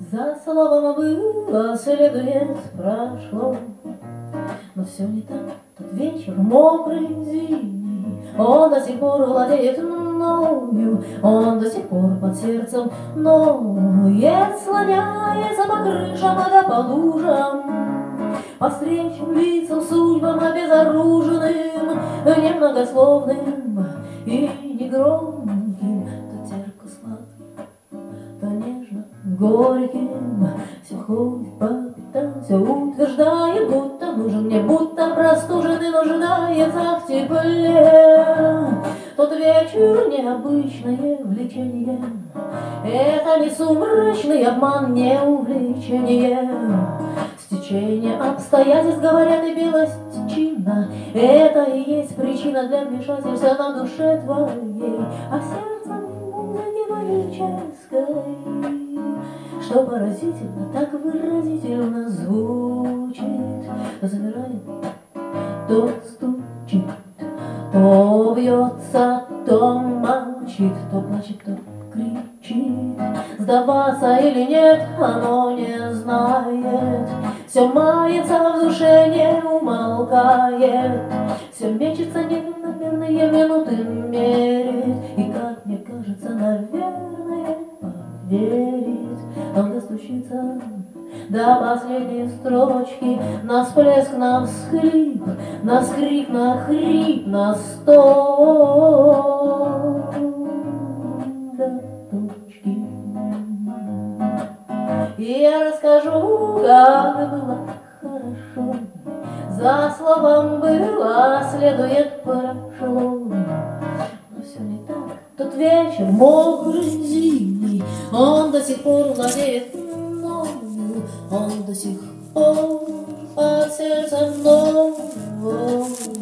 За словом было, следует прошло, но все не так. Тот вечер мокрый, зимний, он до сих пор владеет мною, он до сих пор под сердцем ноет, слоняется по крышам да по лужам, по встречным лицам, судьбам обезоруженным, немногословным и негромким, то терпко сладким, то нежно горьким. Все ходит по пятам, все утверждает, будто нужен мне, будто простужен и нуждается в тепле. Тот вечер необычное влечение, это не сумрачный обман, не увлечение. Стечение обстоятельств, говорят, и белостчина, это и есть причина для вмешательства на душе твоей, а сердцем музыки магической, что поразительно, так выразительно звучит. То замирает, то стучит, то бьется, то молчит, то плачет, то кричит. Сдаваться или нет, оно не знает. Все мается в душе, не умолкает. Все мечется, неверные минуты мерит. И, как мне кажется, наверное, поверит. Он достучится до последней строчки, на всплеск, на всхлип, на скрип, на хрип, на стон до точки. И я расскажу, как было хорошо, за словом было, следует прошло. Но все не так. Тот вечер мокрый, зимний, он до сих пор владеет мною, он до сих пор под сердцем мною.